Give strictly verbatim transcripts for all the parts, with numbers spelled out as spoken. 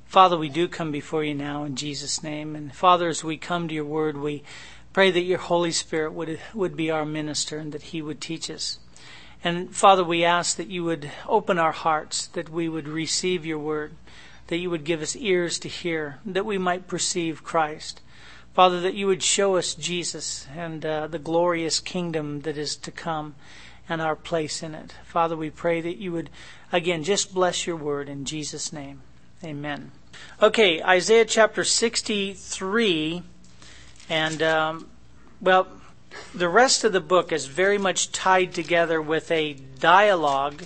Father, we do come before you now in Jesus' name. And Father, as we come to your word, we pray that your Holy Spirit would, would be our minister and that he would teach us. And Father, we ask that you would open our hearts, that we would receive your word, that you would give us ears to hear, that we might perceive Christ. Father, that you would show us Jesus and uh, the glorious kingdom that is to come and our place in it. Father, we pray that you would, again, just bless your word in Jesus' name. Amen. Okay, Isaiah chapter sixty-three, and, um, well, the rest of the book is very much tied together with a dialogue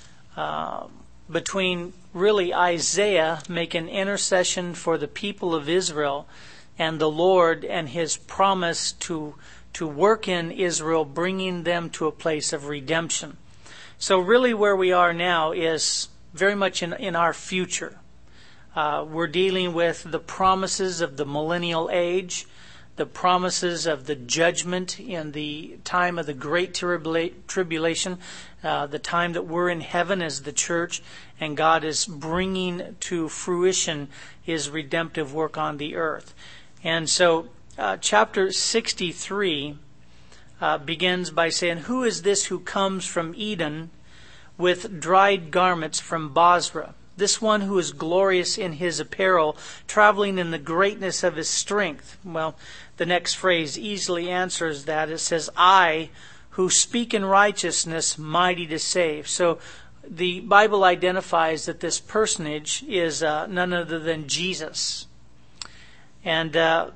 uh, between really Isaiah making intercession for the people of Israel and the Lord and his promise to to work in Israel, bringing them to a place of redemption. So really where we are now is very much in, in our future. Uh, we're dealing with the promises of the millennial age, the promises of the judgment in the time of the great tribula- tribulation, uh, the time that we're in heaven as the church, and God is bringing to fruition his redemptive work on the earth. And so uh, chapter sixty-three uh, begins by saying, "Who is this who comes from Eden with dried garments from Bozrah? This one who is glorious in his apparel, traveling in the greatness of his strength." Well, the next phrase easily answers that. It says, "I who speak in righteousness, mighty to save." So the Bible identifies that this personage is uh, none other than Jesus. And uh,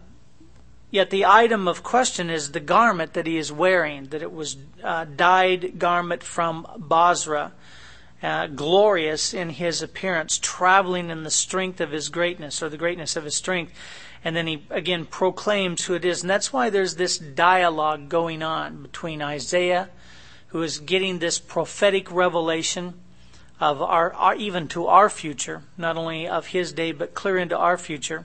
yet the item of question is the garment that he is wearing, that it was a dyed garment from Bozrah. Uh, glorious in his appearance, traveling in the strength of his greatness, or the greatness of his strength. And then he again proclaims who it is. And that's why there's this dialogue going on between Isaiah, who is getting this prophetic revelation of our, our even to our future, not only of his day, but clear into our future.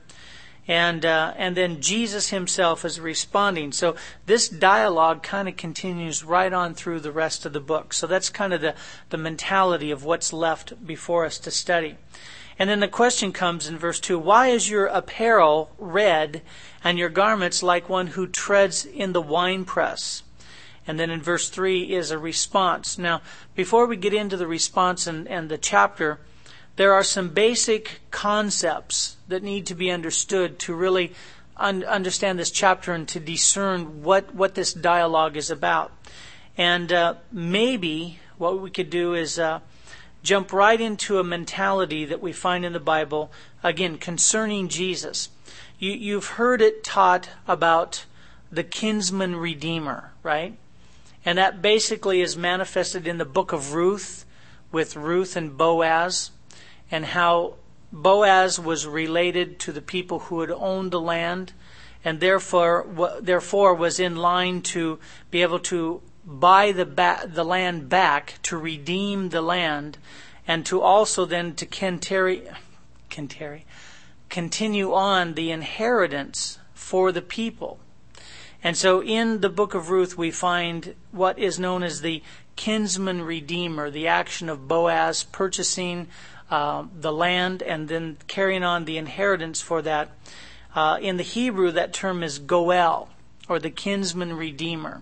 And uh, and then Jesus himself is responding. So this dialogue kind of continues right on through the rest of the book. So that's kind of the, the mentality of what's left before us to study. And then the question comes in verse two, "Why is your apparel red and your garments like one who treads in the winepress?" And then in verse three is a response. Now, before we get into the response and, and the chapter, there are some basic concepts that need to be understood to really un- understand this chapter and to discern what, what this dialogue is about. And uh, maybe what we could do is uh, jump right into a mentality that we find in the Bible, again, concerning Jesus. You, you've heard it taught about the kinsman redeemer, right? And that basically is manifested in the book of Ruth, with Ruth and Boaz, and how Boaz was related to the people who had owned the land, and therefore therefore was in line to be able to buy the ba- the land back, to redeem the land, and to also then to Kenteri, Kenteri, continue on the inheritance for the people. And so in the book of Ruth we find what is known as the kinsman redeemer, the action of Boaz purchasing Uh, the land and then carrying on the inheritance for that. Uh, in the Hebrew, that term is goel, or the kinsman redeemer.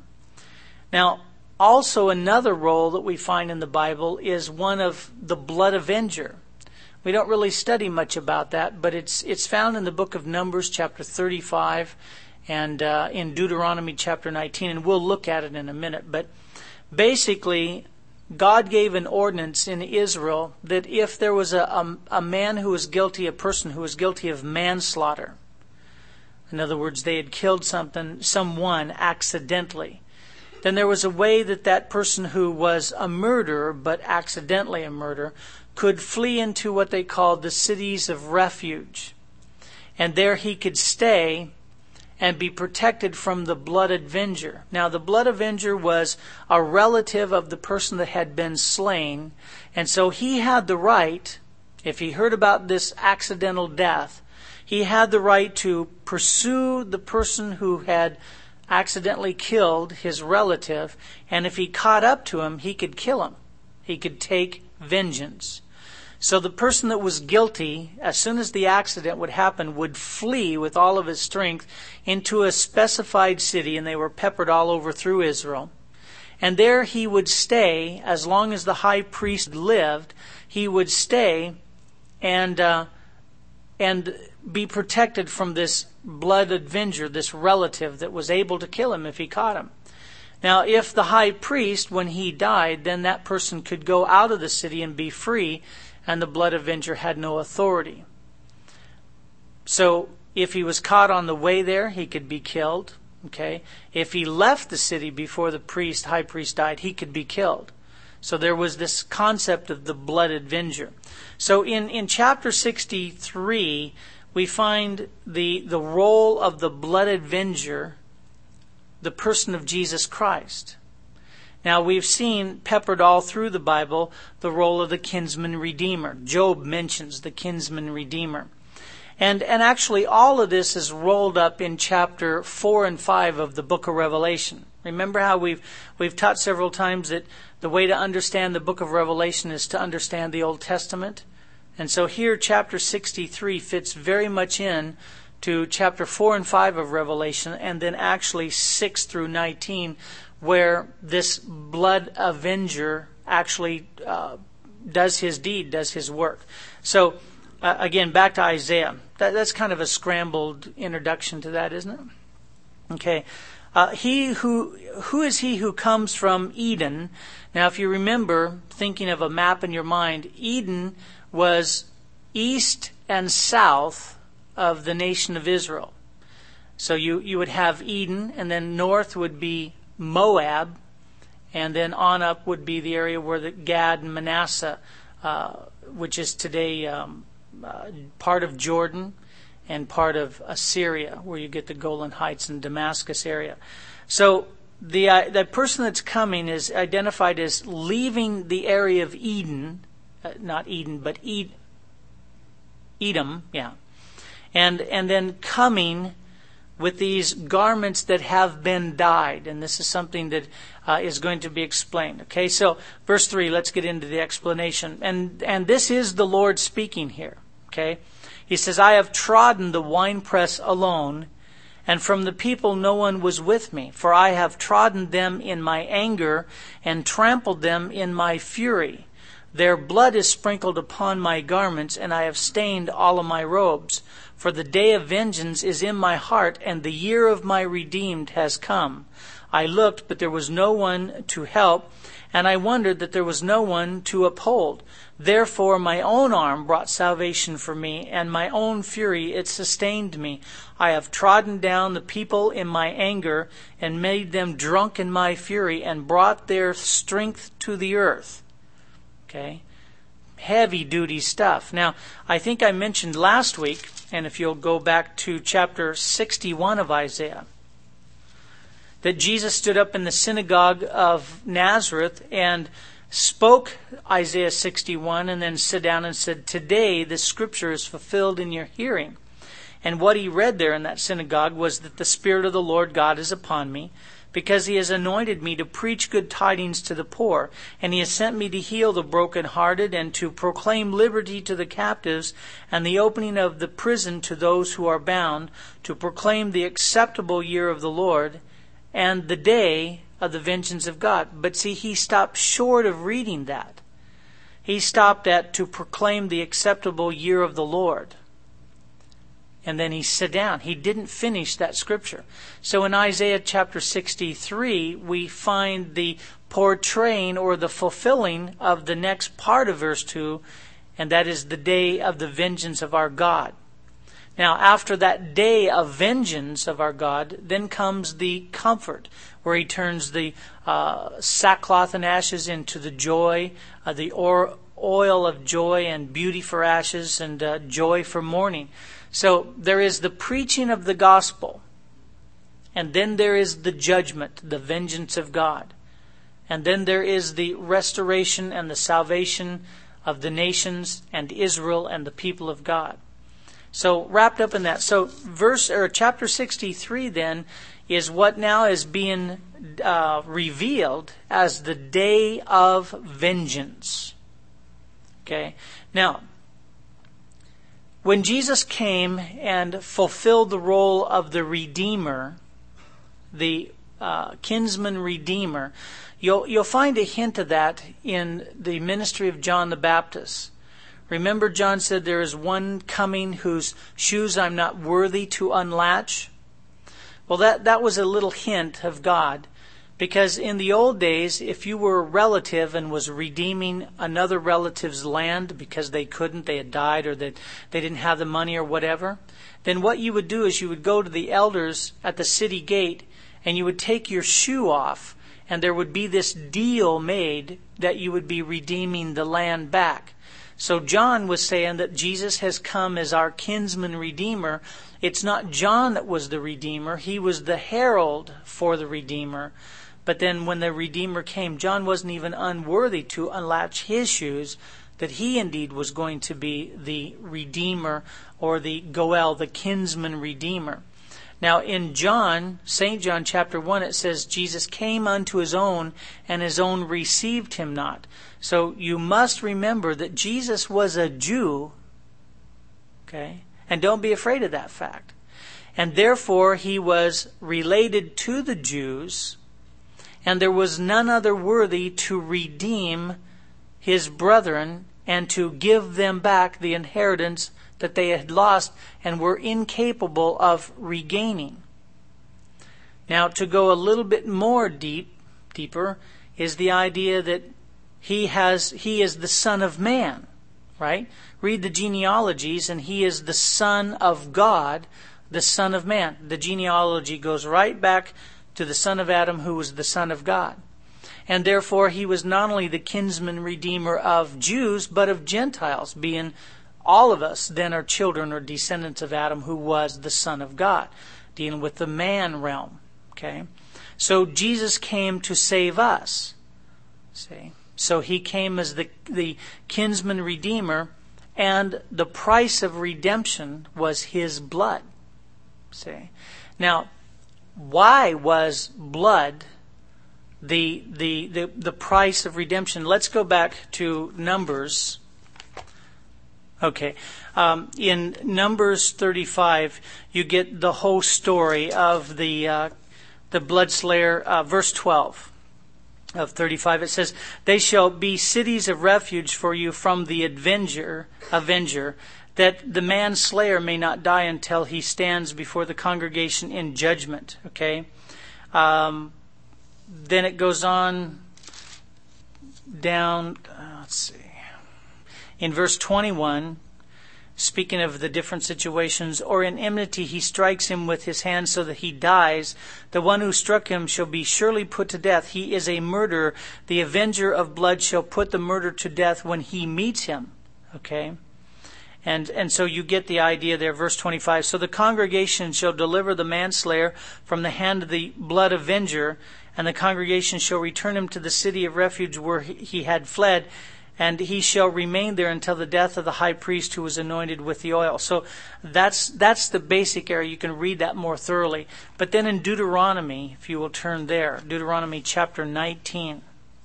Now, also another role that we find in the Bible is one of the blood avenger. We don't really study much about that, but it's it's found in the book of Numbers, chapter thirty-five, and uh, in Deuteronomy, chapter nineteen, and we'll look at it in a minute. But basically, God gave an ordinance in Israel that if there was a, a, a man who was guilty, a person who was guilty of manslaughter, in other words, they had killed something, someone accidentally, then there was a way that that person who was a murderer, but accidentally a murderer, could flee into what they called the cities of refuge. And there he could stay and be protected from the blood avenger. Now, the blood avenger was a relative of the person that had been slain, and so he had the right, if he heard about this accidental death, he had the right to pursue the person who had accidentally killed his relative, and if he caught up to him, he could kill him. He could take vengeance. So the person that was guilty, as soon as the accident would happen, would flee with all of his strength into a specified city, and they were peppered all over through Israel. And there he would stay as long as the high priest lived. He would stay and uh, and be protected from this blood avenger, this relative that was able to kill him if he caught him. Now, if the high priest, when he died, then that person could go out of the city and be free, and the blood avenger had no authority. So if he was caught on the way there, he could be killed. Okay? If he left the city before the priest, high priest died, he could be killed. So there was this concept of the blood avenger. So in, in chapter sixty-three, we find the, the role of the blood avenger, the person of Jesus Christ. Now, we've seen peppered all through the Bible the role of the kinsman redeemer. Job mentions the kinsman redeemer. And and actually all of this is rolled up in chapter four and five of the book of Revelation. Remember how we've we've taught several times that the way to understand the book of Revelation is to understand the Old Testament? And so here chapter sixty-three fits very much in to chapter four and five of Revelation, and then actually six through nineteen, where this blood avenger actually uh, does his deed, does his work. So, uh, again, back to Isaiah. That, that's kind of a scrambled introduction to that, isn't it? Okay. Uh, he who who is he who comes from Eden? Now, if you remember, thinking of a map in your mind, Eden was east and south of the nation of Israel. So you, you would have Eden, and then north would be Moab, and then on up would be the area where the Gad and Manasseh, uh, which is today um, uh, part of Jordan and part of Assyria, where you get the Golan Heights and Damascus area. So the uh, the person that's coming is identified as leaving the area of Eden, uh, not Eden, but Ed, Edom, yeah, and and then coming with these garments that have been dyed. And this is something that uh, is going to be explained. Okay, so verse three, let's get into the explanation. And and this is the Lord speaking here. Okay, he says, I have trodden the winepress alone, and from the people no one was with me. For I have trodden them in my anger, and trampled them in my fury. Their blood is sprinkled upon my garments, and I have stained all of my robes. For the day of vengeance is in my heart, and the year of my redeemed has come. I looked, but there was no one to help, and I wondered that there was no one to uphold. Therefore my own arm brought salvation for me, and my own fury it sustained me. I have trodden down the people in my anger, and made them drunk in my fury, and brought their strength to the earth. Okay? Heavy duty stuff. Now, I think I mentioned last week, and if you'll go back to chapter sixty-one of Isaiah, that Jesus stood up in the synagogue of Nazareth and spoke Isaiah sixty-one, and then sat down and said, today the scripture is fulfilled in your hearing. And what he read there in that synagogue was that the Spirit of the Lord God is upon me, because he has anointed me to preach good tidings to the poor, and he has sent me to heal the brokenhearted, and to proclaim liberty to the captives, and the opening of the prison to those who are bound, to proclaim the acceptable year of the Lord, and the day of the vengeance of God. But see, he stopped short of reading that. He stopped at to proclaim the acceptable year of the Lord. And then he sat down. He didn't finish that scripture. So in Isaiah chapter sixty-three, we find the portraying or the fulfilling of the next part of verse two, and that is the day of the vengeance of our God. Now, after that day of vengeance of our God, then comes the comfort, where he turns the uh, sackcloth and ashes into the joy, uh, the or- oil of joy and beauty for ashes, and uh, joy for mourning. So there is the preaching of the gospel, and then there is the judgment, the vengeance of God. And then there is the restoration and the salvation of the nations and Israel and the people of God. So wrapped up in that. So verse or chapter sixty-three then is what now is being uh, revealed as the day of vengeance. Okay. Now, when Jesus came and fulfilled the role of the Redeemer, the uh, kinsman Redeemer, you'll you'll find a hint of that in the ministry of John the Baptist. Remember, John said, "There is one coming whose shoes I'm not worthy to unlatch." Well, that, that was a little hint of God. Because in the old days, if you were a relative and was redeeming another relative's land because they couldn't, they had died, or that they didn't have the money or whatever, then what you would do is you would go to the elders at the city gate and you would take your shoe off, and there would be this deal made that you would be redeeming the land back. So John was saying that Jesus has come as our kinsman redeemer. It's not John that was the redeemer. He was the herald for the redeemer. But then when the Redeemer came, John wasn't even unworthy to unlatch his shoes, that he indeed was going to be the Redeemer, or the Goel, the kinsman Redeemer. Now in John, Saint John chapter one, it says, Jesus came unto his own, and his own received him not. So you must remember that Jesus was a Jew, okay? And don't be afraid of that fact. And therefore he was related to the Jews, and there was none other worthy to redeem his brethren and to give them back the inheritance that they had lost and were incapable of regaining. Now, to go a little bit more deep, deeper, is the idea that he has he is the Son of Man, right? Read the genealogies, and he is the Son of God, the Son of Man. The genealogy goes right back to the son of Adam, who was the Son of God. And therefore he was not only the kinsman redeemer of Jews, but of Gentiles, being all of us then are children or descendants of Adam, who was the Son of God, dealing with the man realm. Okay? So Jesus came to save us. See? So he came as the, the kinsman redeemer, and the price of redemption was his blood. See? Now, why was blood the, the the the price of redemption? Let's go back to Numbers. Okay, um, in Numbers thirty-five, you get the whole story of the uh, the blood slayer. Uh, verse twelve of thirty-five, it says, "They shall be cities of refuge for you from the avenger, avenger." That the manslayer may not die until he stands before the congregation in judgment. Okay? Um, then it goes on down, uh, let's see. In verse twenty-one, speaking of the different situations, "Or in enmity he strikes him with his hand so that he dies. The one who struck him shall be surely put to death. He is a murderer. The avenger of blood shall put the murderer to death when he meets him." Okay? And and so you get the idea there, verse twenty-five. "So the congregation shall deliver the manslayer from the hand of the blood avenger, and the congregation shall return him to the city of refuge where he had fled, and he shall remain there until the death of the high priest who was anointed with the oil." So that's that's the basic area. You can read that more thoroughly. But then in Deuteronomy, if you will turn there, Deuteronomy chapter nineteen.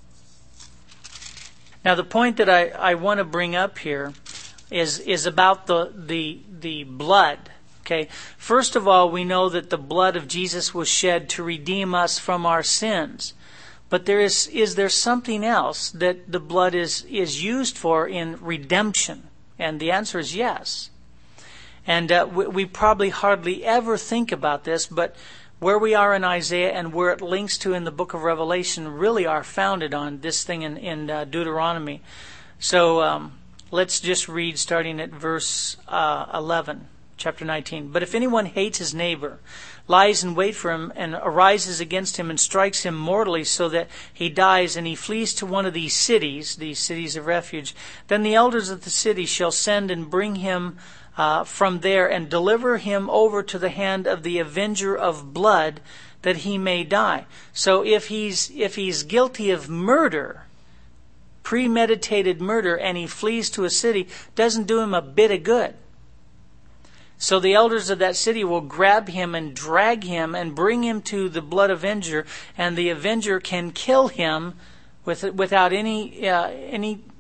Now the point that I, I want to bring up here is is about the the the blood. Okay. First of all, we know that the blood of Jesus was shed to redeem us from our sins. But there is is there something else that the blood is is used for in redemption? And the answer is yes. And uh, we, we probably hardly ever think about this, but where we are in Isaiah and where it links to in the book of Revelation really are founded on this thing in, in uh, Deuteronomy. So um, let's just read starting at verse uh, eleven, chapter nineteen. "But if anyone hates his neighbor, lies in wait for him, and arises against him and strikes him mortally so that he dies, and he flees to one of these cities," these cities of refuge, "then the elders of the city shall send and bring him uh, from there and deliver him over to the hand of the avenger of blood, that he may die." So if he's if he's guilty of murder, premeditated murder, and he flees to a city, doesn't do him a bit of good. So the elders of that city will grab him and drag him and bring him to the blood avenger, and the avenger can kill him with, without any uh, any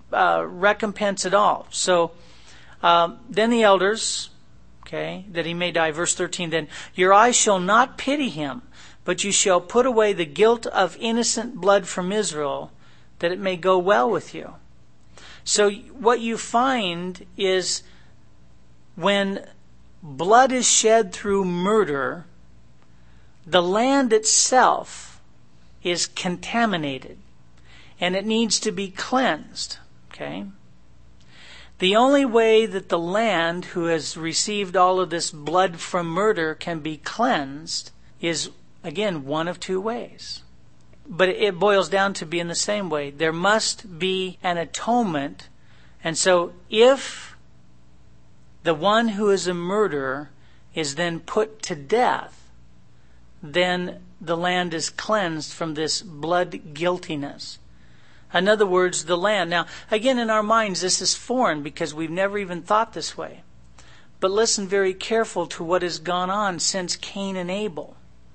uh, recompense at all. So um, then the elders, okay, that he may die. Verse thirteen, then your eyes shall not pity him, but you shall put away the guilt of innocent blood from Israel, that it may go well with you. So what you find is when blood is shed through murder, the land itself is contaminated and it needs to be cleansed. Okay? The only way that the land who has received all of this blood from murder can be cleansed is, again, one of two ways. But it boils down to being the same way. There must be an atonement. And so if the one who is a murderer is then put to death, then the land is cleansed from this blood guiltiness. In other words, the land. Now, again, in our minds, this is foreign because we've never even thought this way. But listen very careful to what has gone on since Cain and Abel.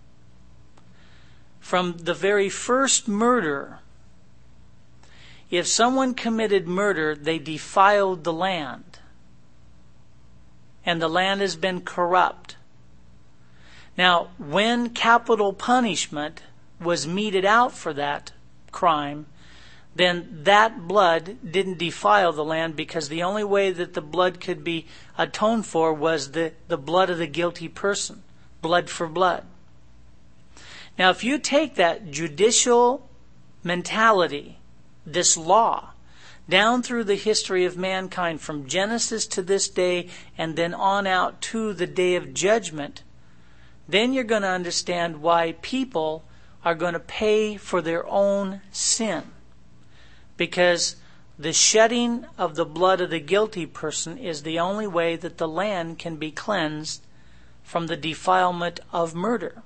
From the very first murder, if someone committed murder, they defiled the land. And the land has been corrupt. Now, when capital punishment was meted out for that crime, then that blood didn't defile the land because the only way that the blood could be atoned for was the, the blood of the guilty person. Blood for blood. Now, if you take that judicial mentality, this law, down through the history of mankind from Genesis to this day and then on out to the day of judgment, then you're going to understand why people are going to pay for their own sin. Because the shedding of the blood of the guilty person is the only way that the land can be cleansed from the defilement of murder.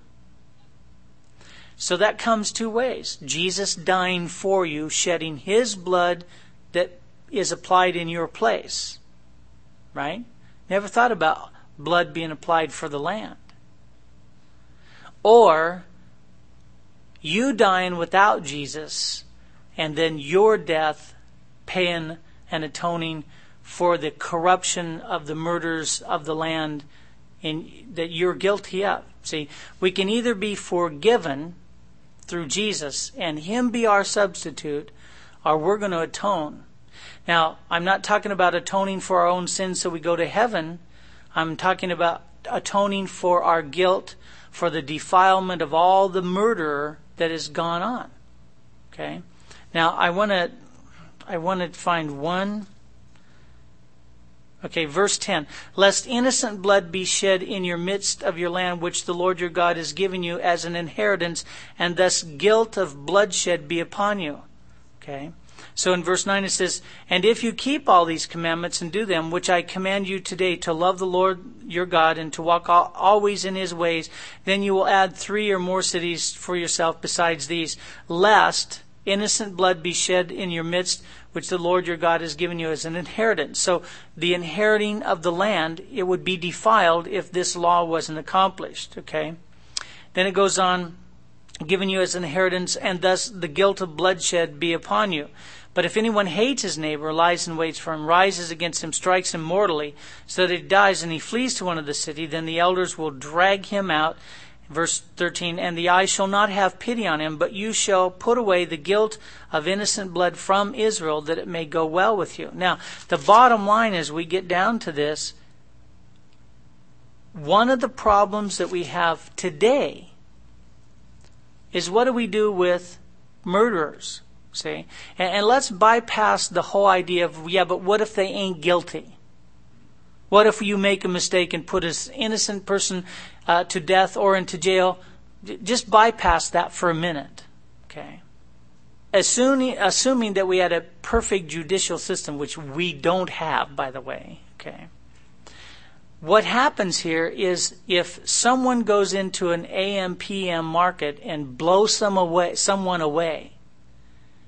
So that comes two ways. Jesus dying for you, shedding his blood that is applied in your place. Right? Never thought about blood being applied for the land. Or you dying without Jesus, and then your death paying and atoning for the corruption of the murders of the land in, that you're guilty of. See, we can either be forgiven through Jesus and him be our substitute, or we're going to atone. Now, I'm not talking about atoning for our own sins so we go to heaven. I'm talking about atoning for our guilt, for the defilement of all the murder that has gone on. Okay? Now, I want to I want to find one. Okay, verse ten. Lest innocent blood be shed in your midst of your land, which the Lord your God has given you as an inheritance, and thus guilt of bloodshed be upon you. Okay? So in verse nine it says, and if you keep all these commandments and do them, which I command you today, to love the Lord your God and to walk always in his ways, then you will add three or more cities for yourself besides these, lest innocent blood be shed in your midst, which the Lord your God has given you as an inheritance. So the inheriting of the land, it would be defiled if this law wasn't accomplished. Okay. Then it goes on, given you as an inheritance, and thus the guilt of bloodshed be upon you. But if anyone hates his neighbor, lies in wait for him, rises against him, strikes him mortally, so that he dies, and he flees to one of the city, then the elders will drag him out. Verse thirteen, and the eye shall not have pity on him, but you shall put away the guilt of innocent blood from Israel, that it may go well with you. Now, the bottom line as we get down to this, one of the problems that we have today is what do we do with murderers? See? And, and let's bypass the whole idea of, yeah, but what if they ain't guilty? What if you make a mistake and put an innocent person uh, to death or into jail? Just bypass that for a minute. Okay. Assuming, assuming that we had a perfect judicial system, which we don't have, by the way. Okay. What happens here is if someone goes into an A M P M market and blows some away, someone away,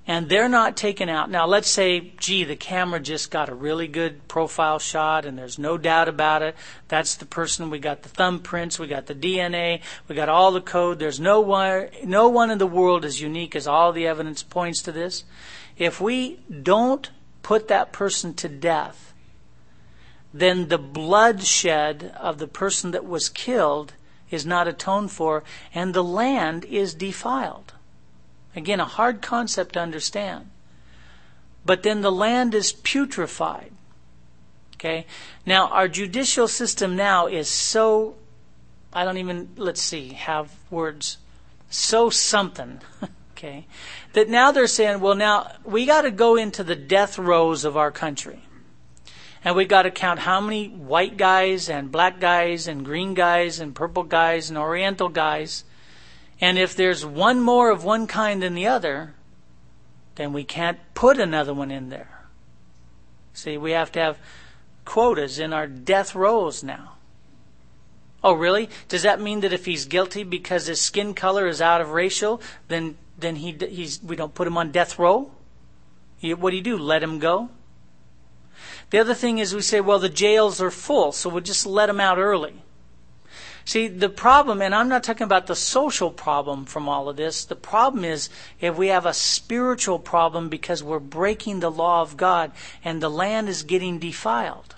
and they're not taken out. Now, let's say, gee, the camera just got a really good profile shot, and there's no doubt about it. That's the person. We got the thumbprints, we got the D N A, we got all the code. There's no one, no one in the world as unique as all the evidence points to this. If we don't put that person to death, then the bloodshed of the person that was killed is not atoned for, and the land is defiled. Again, a hard concept to understand. But then the land is putrefied. Okay? Now, our judicial system now is so, I don't even, let's see, have words, so something, okay, that now they're saying, well, now, we got to go into the death rows of our country. And we got to count how many white guys and black guys and green guys and purple guys and oriental guys. And if there's one more of one kind than the other, then we can't put another one in there. See, we have to have quotas in our death rows now. Oh, really? Does that mean that if he's guilty because his skin color is out of racial, then then he he's we don't put him on death row? What do you do? Let him go? The other thing is we say, well, the jails are full, so we'll just let him out early. See, the problem, and I'm not talking about the social problem from all of this, the problem is if we have a spiritual problem because we're breaking the law of God and the land is getting defiled.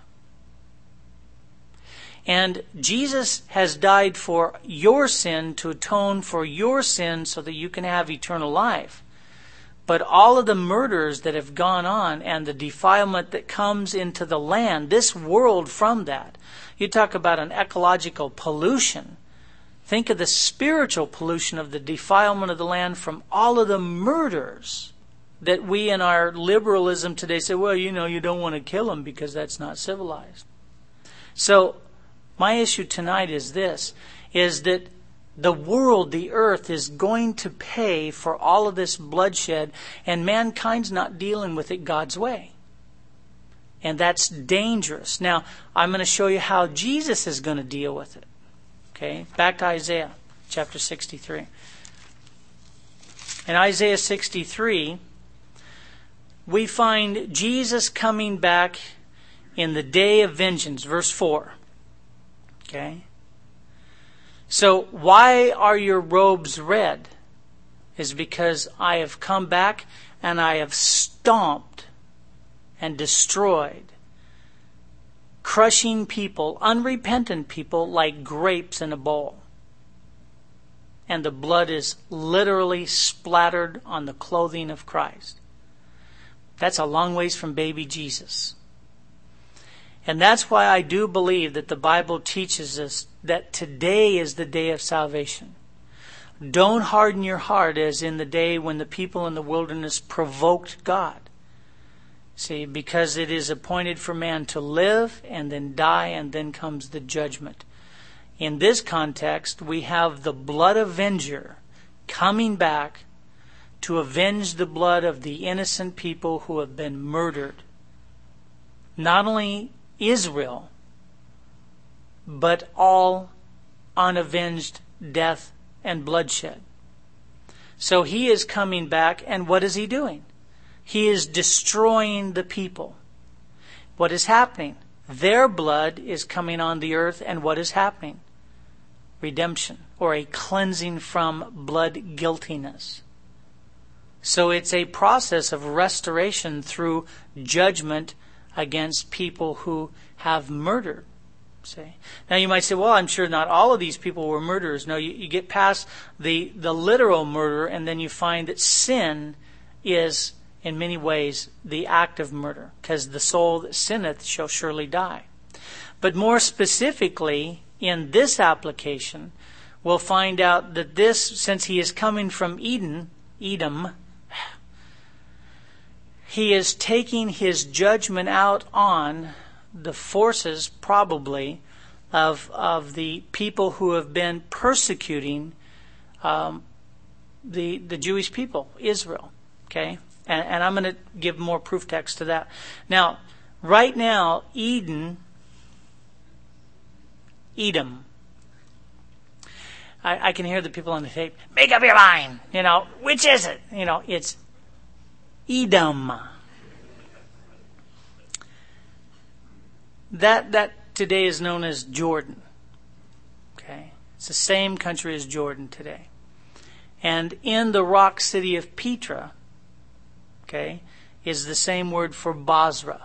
And Jesus has died for your sin to atone for your sin so that you can have eternal life. But all of the murders that have gone on and the defilement that comes into the land, this world from that, you talk about an ecological pollution. Think of the spiritual pollution of the defilement of the land from all of the murders that we in our liberalism today say, well, you know, you don't want to kill them because that's not civilized. So my issue tonight is this, is that the world, the earth, is going to pay for all of this bloodshed, and mankind's not dealing with it God's way. And that's dangerous. Now, I'm going to show you how Jesus is going to deal with it. Okay, back to Isaiah chapter sixty-three. In Isaiah sixty-three, we find Jesus coming back in the day of vengeance, verse four. Okay? So, why are your robes red? Is because I have come back and I have stomped and destroyed, crushing people, unrepentant people, like grapes in a bowl. And the blood is literally splattered on the clothing of Christ. That's a long ways from baby Jesus. And that's why I do believe that the Bible teaches us that today is the day of salvation. Don't harden your heart as in the day when the people in the wilderness provoked God. See, because it is appointed for man to live and then die, and then comes the judgment. In this context, we have the blood avenger coming back to avenge the blood of the innocent people who have been murdered. Not only Israel, but all unavenged death and bloodshed. So he is coming back, and what is he doing? He is destroying the people. What is happening? Their blood is coming on the earth, and what is happening? Redemption, or a cleansing from blood guiltiness. So it's a process of restoration through judgment against people who have murdered. See? Now you might say, well, I'm sure not all of these people were murderers. No, you, you get past the, the literal murder, and then you find that sin is in many ways the act of murder, because the soul that sinneth shall surely die. But more specifically, in this application, we'll find out that this, since he is coming from Eden, Edom, he is taking his judgment out on the forces, probably, of of the people who have been persecuting um, the the Jewish people, Israel. Okay, and, and I'm going to give more proof text to that. Now, right now, Eden, Edom. I, I can hear the people on the tape. Make up your mind. You know, which is it? You know, it's Edom. That that today is known as Jordan. Okay, it's the same country as Jordan today. And in the rock city of Petra, okay, is the same word for Basra.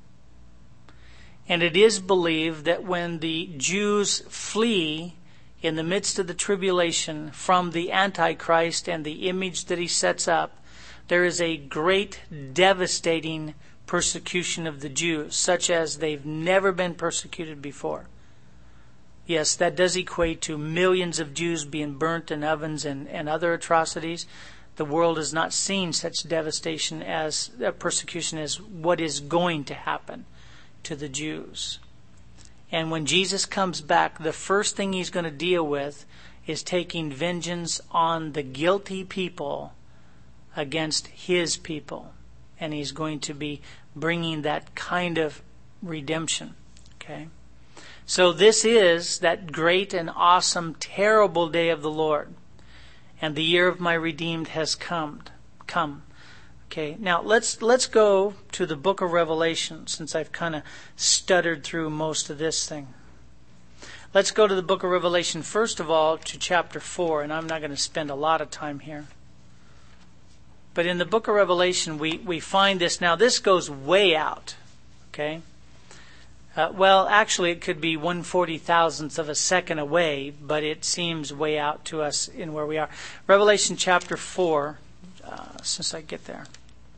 And it is believed that when the Jews flee in the midst of the tribulation from the Antichrist and the image that he sets up, there is a great devastating persecution of the Jews, such as they've never been persecuted before. Yes, that does equate to millions of Jews being burnt in ovens and, and other atrocities. The world has not seen such devastation as uh, persecution as what is going to happen to the Jews. And when Jesus comes back, the first thing he's going to deal with is taking vengeance on the guilty people against his people. And he's going to be bringing that kind of redemption. Okay? So this is that great and awesome, terrible day of the Lord. And the year of my redeemed has come. Come. Okay, now let's let's go to the book of Revelation, since I've kind of stuttered through most of this thing. Let's go to the book of Revelation, first of all, to chapter four, and I'm not going to spend a lot of time here. But in the book of Revelation, we, we find this. Now, this goes way out, okay? Uh, well, actually, it could be one forty thousandth of a second away, but it seems way out to us in where we are. Revelation chapter four, uh, since I get there.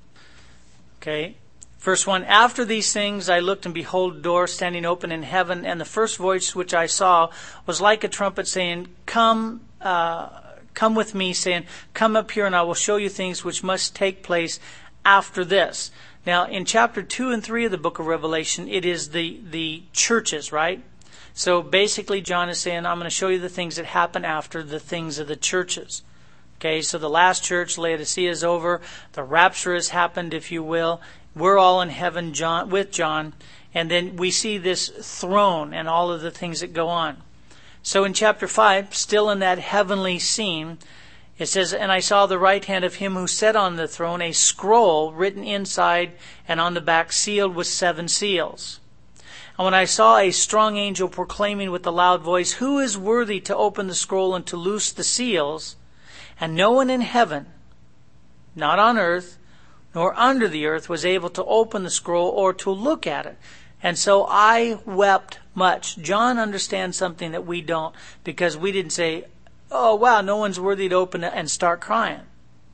Okay, verse one, after these things I looked, and behold, a door standing open in heaven, and the first voice which I saw was like a trumpet saying, Come, uh, come with me, saying, Come up here, and I will show you things which must take place after this. Now, in chapter two and three of the book of Revelation, it is the, the churches, right? So basically, John is saying, I'm going to show you the things that happen after the things of the churches. Okay, so the last church, Laodicea, is over. The rapture has happened, if you will. We're all in heaven John, with John. And then we see this throne and all of the things that go on. So in chapter five, still in that heavenly scene, it says, And I saw the right hand of him who sat on the throne, a scroll written inside and on the back, sealed with seven seals. And when I saw a strong angel proclaiming with a loud voice, Who is worthy to open the scroll and to loose the seals? And no one in heaven, not on earth, nor under the earth, was able to open the scroll or to look at it. And so I wept much. John understands something that we don't, because we didn't say, oh, wow, no one's worthy to open it, and start crying.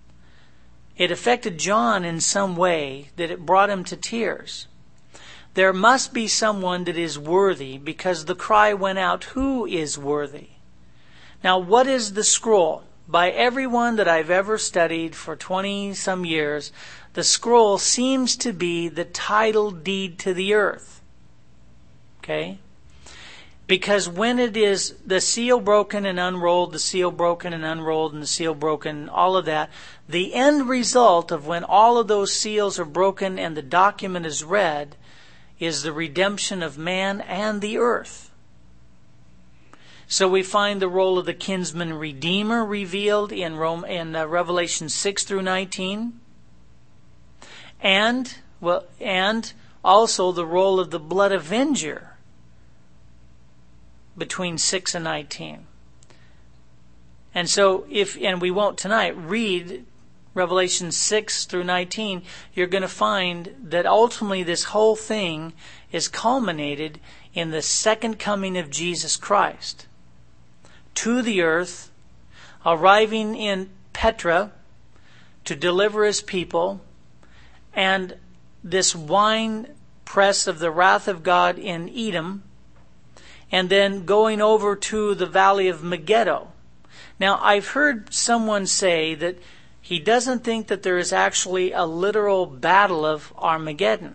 It affected John in some way that it brought him to tears. There must be someone that is worthy, because the cry went out, who is worthy? Now, what is the scroll? By everyone that I've ever studied for twenty some years, the scroll seems to be the title deed to the earth. Okay? Because when it is the seal broken and unrolled, the seal broken and unrolled, and the seal broken, all of that, the end result of when all of those seals are broken and the document is read is the redemption of man and the earth. So we find the role of the kinsman redeemer revealed in Rome, in uh, Revelation six through nineteen, and well, and also the role of the blood avenger between six and nineteen. And so, if and we won't tonight read Revelation six through nineteen, you're going to find that ultimately this whole thing is culminated in the second coming of Jesus Christ to the earth, arriving in Petra to deliver his people, and this wine press of the wrath of God in Edom, and then going over to the valley of Megiddo. Now, I've heard someone say that he doesn't think that there is actually a literal battle of Armageddon.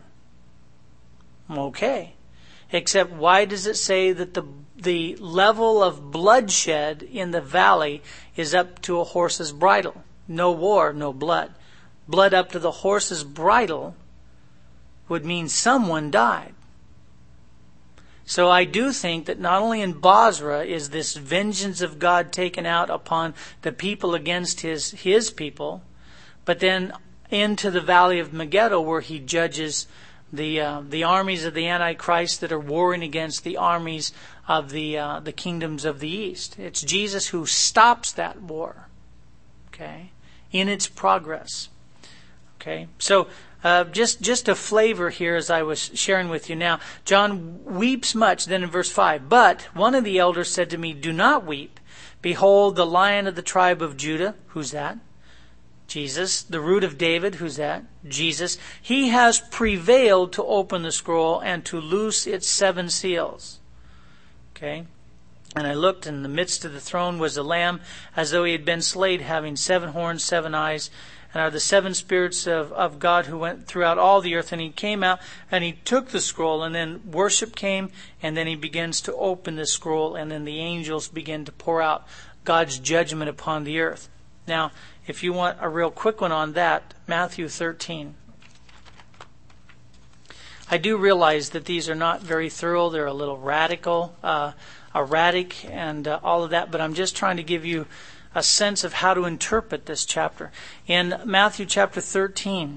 Okay. Except why does it say that the the level of bloodshed in the valley is up to a horse's bridle? No war, no blood. Blood up to the horse's bridle would mean someone died. So I do think that not only in Basra is this vengeance of God taken out upon the people against his, his people, but then into the valley of Megiddo, where he judges the uh, the armies of the Antichrist that are warring against the armies of the uh, the kingdoms of the East. It's Jesus who stops that war, okay, in its progress. Okay, so uh, just just a flavor here as I was sharing with you. Now, John weeps much. Then in verse five, but one of the elders said to me, "Do not weep. Behold, the Lion of the tribe of Judah." Who's that? Jesus. The Root of David. Who's that? Jesus. He has prevailed to open the scroll and to loose its seven seals. Okay. And I looked, and in the midst of the throne was a lamb, as though he had been slain, having seven horns, seven eyes, and are the seven spirits of, of God who went throughout all the earth. And he came out, and he took the scroll, and then worship came, and then he begins to open the scroll, and then the angels begin to pour out God's judgment upon the earth. Now, if you want a real quick one on that, Matthew thirteen. I do realize that these are not very thorough. They're a little radical, uh, erratic, and uh, all of that, but I'm just trying to give you a sense of how to interpret this chapter. In Matthew chapter thirteen,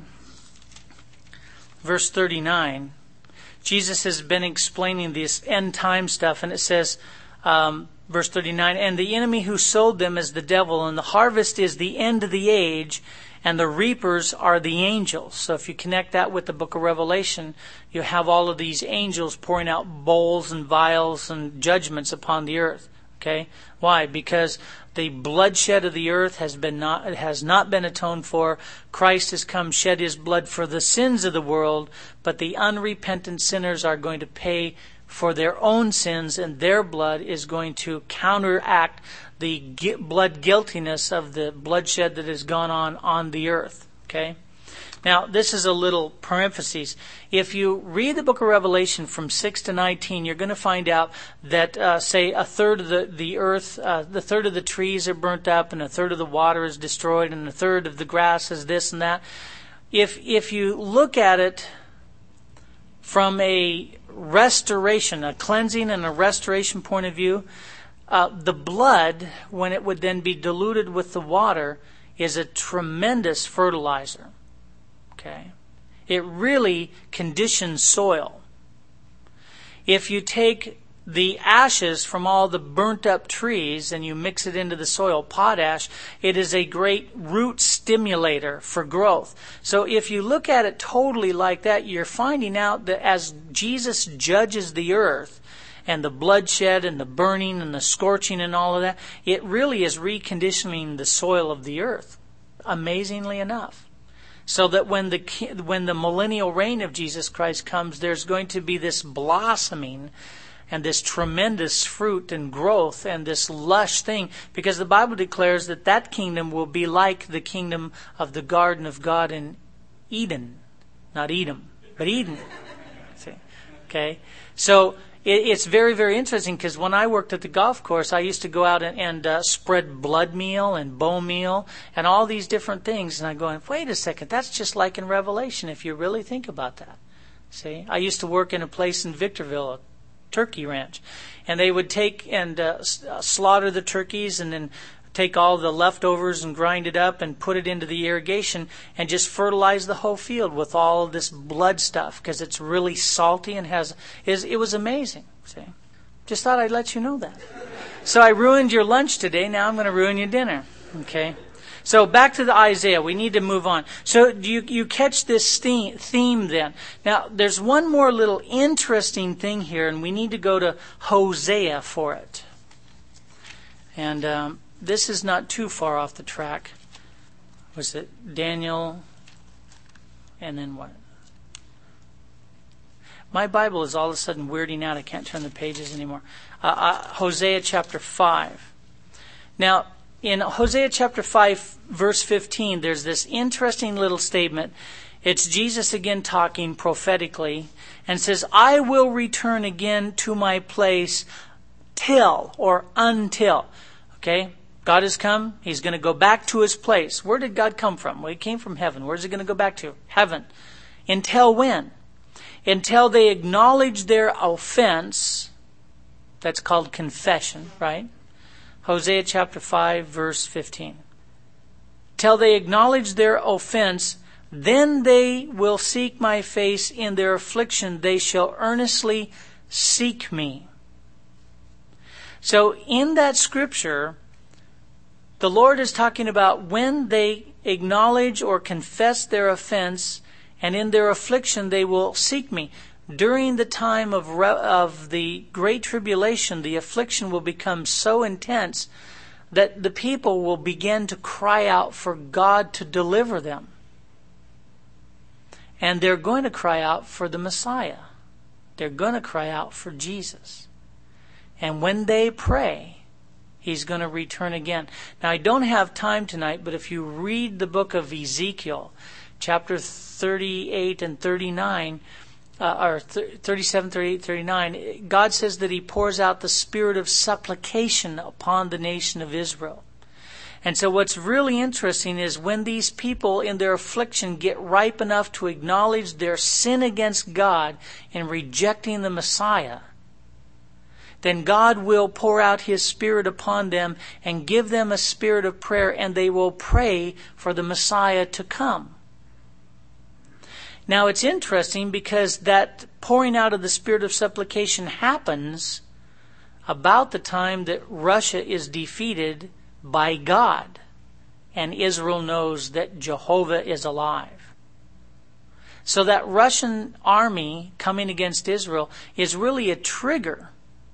verse thirty-nine, Jesus has been explaining this end time stuff, and it says, um, verse thirty-nine, and the enemy who sowed them is the devil, and the harvest is the end of the age, and the reapers are the angels. So if you connect that with the book of Revelation, you have all of these angels pouring out bowls and vials and judgments upon the earth. Okay? Why? Because the bloodshed of the earth has been not has not been atoned for. Christ has come, shed his blood for the sins of the world, but the unrepentant sinners are going to pay for their own sins, and their blood is going to counteract the blood guiltiness of the bloodshed that has gone on on the earth. Okay? Now, this is a little parenthesis. If you read the book of Revelation from six to nineteen, you're going to find out that, uh, say, a third of the, the earth, uh, the third of the trees are burnt up, and a third of the water is destroyed, and a third of the grass is this and that. If, if you look at it from a restoration, a cleansing and a restoration point of view, uh, the blood, when it would then be diluted with the water, is a tremendous fertilizer. Okay? It really conditions soil. If you take the ashes from all the burnt up trees and you mix it into the soil, potash, it is a great root stimulator for growth. So if you look at it totally like that, you're finding out that as Jesus judges the earth and the bloodshed and the burning and the scorching and all of that, it really is reconditioning the soil of the earth, amazingly enough. So that when the when the millennial reign of Jesus Christ comes, there's going to be this blossoming and this tremendous fruit and growth and this lush thing, because the Bible declares that that kingdom will be like the kingdom of the garden of God in Eden. Not Edom, but Eden. See? Okay? So it's very, very interesting, because when I worked at the golf course, I used to go out and, and uh, spread blood meal and bone meal and all these different things. And I'm going, wait a second, that's just like in Revelation if you really think about that. See, I used to work in a place in Victorville, a turkey ranch, and they would take and uh, slaughter the turkeys and then take all the leftovers and grind it up and put it into the irrigation and just fertilize the whole field with all of this blood stuff, because it's really salty and has is it was amazing. See, just thought I'd let you know that. So I ruined your lunch today. Now I'm going to ruin your dinner. Okay. So back to the Isaiah. We need to move on. So you you catch this theme, theme then. Now there's one more little interesting thing here, and we need to go to Hosea for it. And um, this is not too far off the track. Was it Daniel? And then what? My Bible is all of a sudden weirding out. I can't turn the pages anymore. Uh, uh, Hosea chapter five. Now, in Hosea chapter five, verse fifteen, there's this interesting little statement. It's Jesus again talking prophetically, and says, I will return again to my place till, or until. Okay? God has come. He's going to go back to his place. Where did God come from? Well, he came from heaven. Where's he going to go back to? Heaven. Until when? Until they acknowledge their offense. That's called confession, right? Hosea chapter five, verse fifteen. Till they acknowledge their offense Then they will seek my face in their affliction. They shall earnestly seek me. So in that scripture, the Lord is talking about when they acknowledge or confess their offense, and in their affliction they will seek me. During the time of re- of the Great Tribulation, the affliction will become so intense that the people will begin to cry out for God to deliver them. And they're going to cry out for the Messiah. They're going to cry out for Jesus. And when they pray, He's going to return again. Now, I don't have time tonight, but if you read the book of Ezekiel, chapter thirty-eight and thirty-nine, uh, or thirty-seven, thirty-eight, thirty-nine, God says that He pours out the spirit of supplication upon the nation of Israel. And so what's really interesting is when these people in their affliction get ripe enough to acknowledge their sin against God in rejecting the Messiah, then God will pour out His Spirit upon them and give them a spirit of prayer, and they will pray for the Messiah to come. Now it's interesting because that pouring out of the spirit of supplication happens about the time that Russia is defeated by God and Israel knows that Jehovah is alive. So that Russian army coming against Israel is really a trigger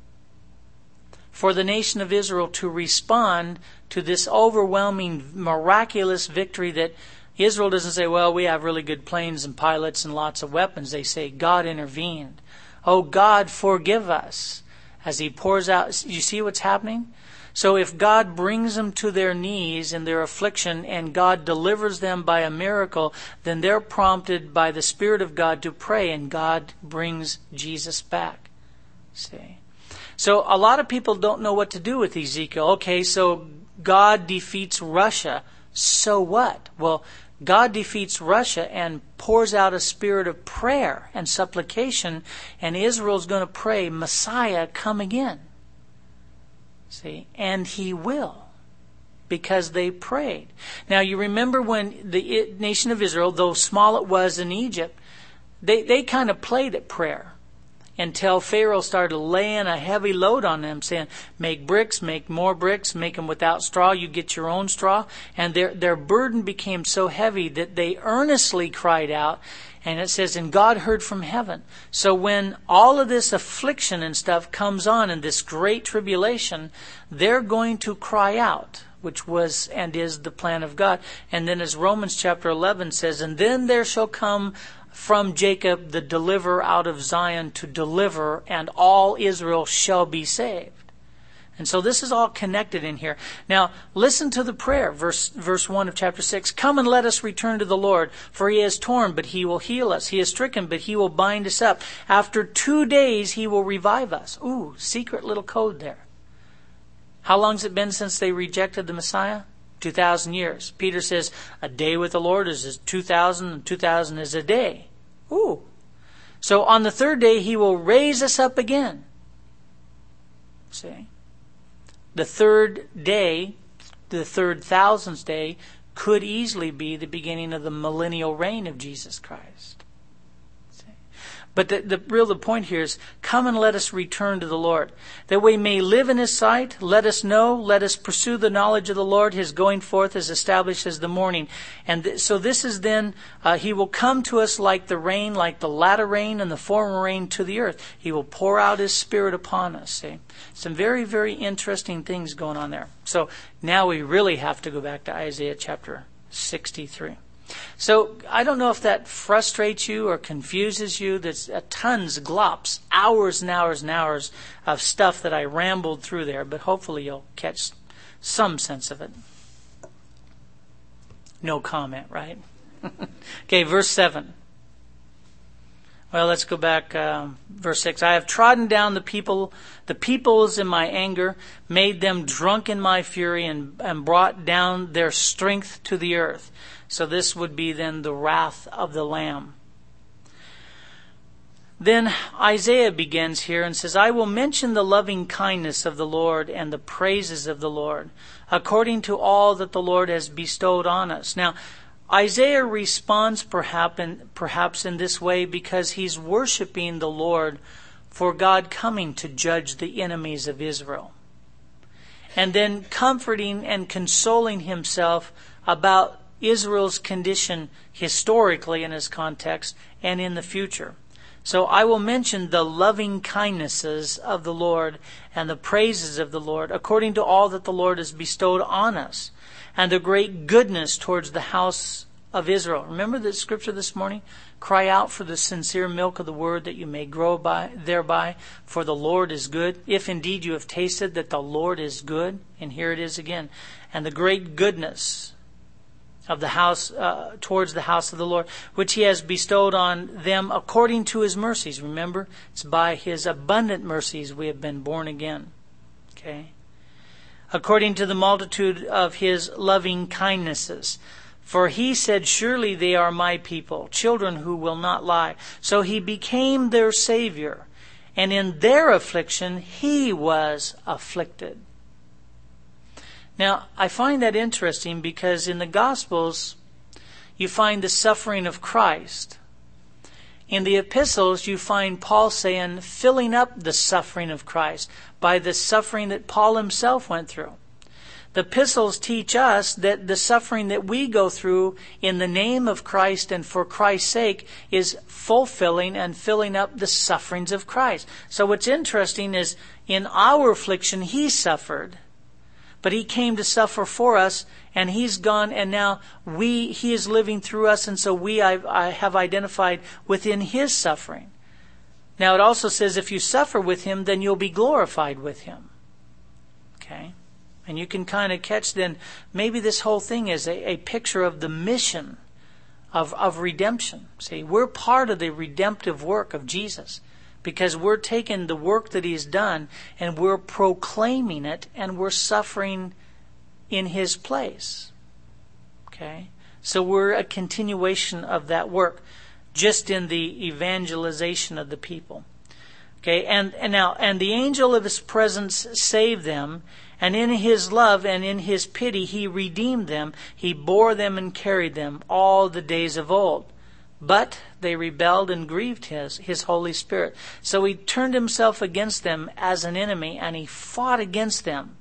for the nation of Israel to respond to this overwhelming, miraculous victory that Israel doesn't say, well, we have really good planes and pilots and lots of weapons. They say, God intervened. Oh, God, forgive us. As He pours out, you see what's happening? So if God brings them to their knees in their affliction and God delivers them by a miracle, then they're prompted by the Spirit of God to pray, and God brings Jesus back. See? So a lot of people don't know what to do with Ezekiel. Okay, so God defeats Russia. So what? Well, God defeats Russia and pours out a spirit of prayer and supplication, and Israel's going to pray, Messiah, come again. See? And He will, because they prayed. Now, you remember when the nation of Israel, though small it was in Egypt, they, they kind of played at prayer until Pharaoh started laying a heavy load on them, saying, make bricks, make more bricks, make them without straw, you get your own straw. And their, their burden became so heavy that they earnestly cried out. And it says, and God heard from heaven. So when all of this affliction and stuff comes on in this great tribulation, they're going to cry out, which was and is the plan of God. And then as Romans chapter eleven says, and then there shall come from Jacob the deliverer out of Zion to deliver, and all Israel shall be saved. And so this is all connected in here. Now, listen to the prayer, verse verse one of chapter six. Come and let us return to the Lord, for He is torn, but He will heal us. He is stricken, but He will bind us up. After two days He will revive us. Ooh, secret little code there. How long's it been since they rejected the Messiah? Two thousand years. Peter says, a day with the Lord is two thousand, and two thousand is a day. Ooh. So on the third day He will raise us up again. See? The third day, the third thousandth day, could easily be the beginning of the millennial reign of Jesus Christ. But the, the real the point here is, come and let us return to the Lord, that we may live in His sight. Let us know, let us pursue the knowledge of the Lord. His going forth is established as the morning. And th- so this is then, uh, He will come to us like the rain, like the latter rain and the former rain to the earth. He will pour out His Spirit upon us. See? Some very, very interesting things going on there. So now we really have to go back to Isaiah chapter sixty-three. So I don't know if that frustrates you or confuses you. There's uh, tons, glops, hours and hours and hours of stuff that I rambled through there, but hopefully you'll catch some sense of it. No comment, right? Okay, verse seven. Well, let's go back, um, verse six. I have trodden down the people, the peoples in my anger, made them drunk in my fury, and, and brought down their strength to the earth. So this would be then the wrath of the Lamb. Then Isaiah begins here and says, I will mention the loving kindness of the Lord and the praises of the Lord, according to all that the Lord has bestowed on us. Now, Isaiah responds perhaps in, perhaps in this way because he's worshiping the Lord for God coming to judge the enemies of Israel. And then comforting and consoling himself about Israel's condition historically in his context and in the future. So I will mention the loving kindnesses of the Lord and the praises of the Lord according to all that the Lord has bestowed on us, and the great goodness towards the house of Israel. Remember the scripture this morning? Cry out for the sincere milk of the word that you may grow by thereby, for the Lord is good. If indeed you have tasted that the Lord is good, and here it is again, and the great goodness of the house uh, towards the house of the Lord, which he has bestowed on them according to his mercies. Remember, it's by his abundant mercies we have been born again. Okay? According to the multitude of his loving kindnesses. For he said, surely they are my people, children who will not lie. So he became their Savior, and in their affliction he was afflicted. Now, I find that interesting because in the Gospels, you find the suffering of Christ. In the epistles, you find Paul saying, filling up the suffering of Christ by the suffering that Paul himself went through. The epistles teach us that the suffering that we go through in the name of Christ and for Christ's sake is fulfilling and filling up the sufferings of Christ. So what's interesting is in our affliction, he suffered. But he came to suffer for us, and he's gone, and now we he is living through us, and so we I, I have identified within his suffering. Now it also says if you suffer with him, then you'll be glorified with him. Okay? And you can kind of catch then, maybe this whole thing is a, a picture of the mission of, of redemption. See, we're part of the redemptive work of Jesus. Because we're taking the work that he's done and we're proclaiming it and we're suffering in his place. Okay? So we're a continuation of that work, just in the evangelization of the people. Okay, and, and now, and the angel of his presence saved them, and in his love and in his pity he redeemed them. He bore them and carried them all the days of old. But they rebelled and grieved his, his Holy Spirit. So he turned himself against them as an enemy, and he fought against them.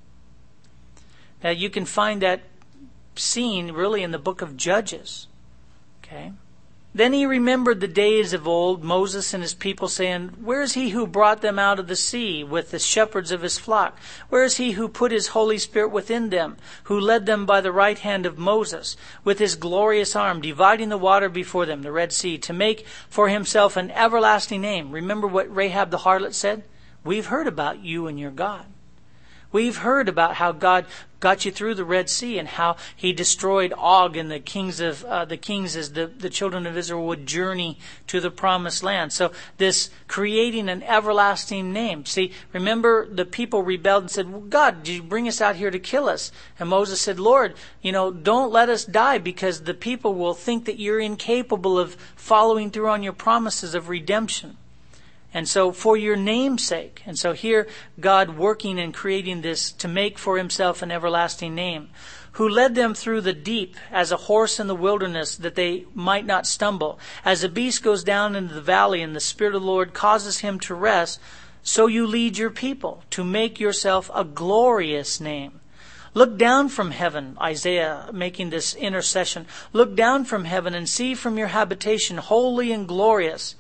Now you can find that scene really in the book of Judges. Okay. Then he remembered the days of old, Moses and his people, saying, where is he who brought them out of the sea with the shepherds of his flock? Where is he who put his Holy Spirit within them, who led them by the right hand of Moses, with his glorious arm, dividing the water before them, the Red Sea, to make for himself an everlasting name? Remember what Rahab the harlot said? We've heard about you and your God. We've heard about how God got you through the Red Sea and how he destroyed Og and the kings of uh, the kings as the, the children of Israel would journey to the promised land. So this creating an everlasting name. See, remember the people rebelled and said, well, God, did you bring us out here to kill us? And Moses said, Lord, you know, don't let us die because the people will think that you're incapable of following through on your promises of redemption. And so for your name's sake. And so here God working and creating this to make for himself an everlasting name. Who led them through the deep as a horse in the wilderness that they might not stumble. As a beast goes down into the valley and the Spirit of the Lord causes him to rest. So you lead your people to make yourself a glorious name. Look down from heaven, Isaiah making this intercession. Look down from heaven and see from your habitation holy and glorious.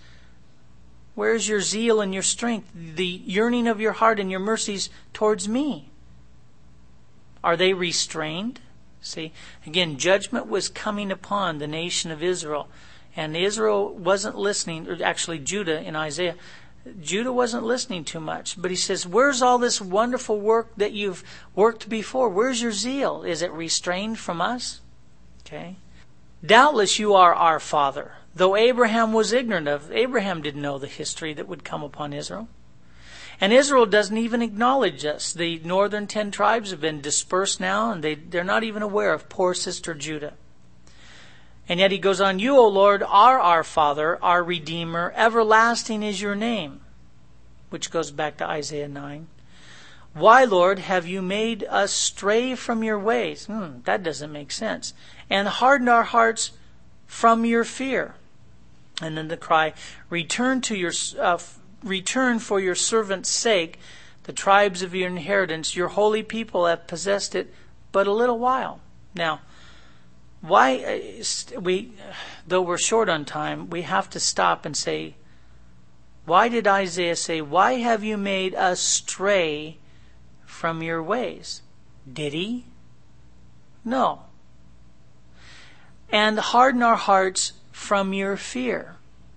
Where is your zeal and your strength, the yearning of your heart and your mercies towards me? Are they restrained? See, again, judgment was coming upon the nation of Israel. And Israel wasn't listening, or actually Judah in Isaiah. Judah wasn't listening too much. But he says, where's all this wonderful work that you've worked before? Where's your zeal? Is it restrained from us? Okay. Doubtless you are our father. Though Abraham was ignorant of, Abraham didn't know the history that would come upon Israel. And Israel doesn't even acknowledge us. The northern ten tribes have been dispersed now, and they, they're not even aware of poor sister Judah. And yet he goes on, you, O Lord, are our Father, our Redeemer. Everlasting is your name. Which goes back to Isaiah nine. Why, Lord, have you made us stray from your ways? Hmm, that doesn't make sense. And hardened our hearts from your fear. And then the cry, return to your uh, return for your servant's sake, the tribes of your inheritance. Your holy people have possessed it but a little while. Now, why we, though we're short on time, we have to stop and say, why did Isaiah say, why have you made us stray from your ways? Did he? No. And harden our hearts from your fear.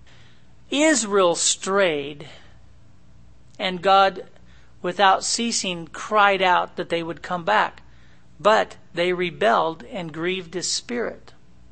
Israel strayed, and God, without ceasing, cried out that they would come back. But they rebelled and grieved His Spirit.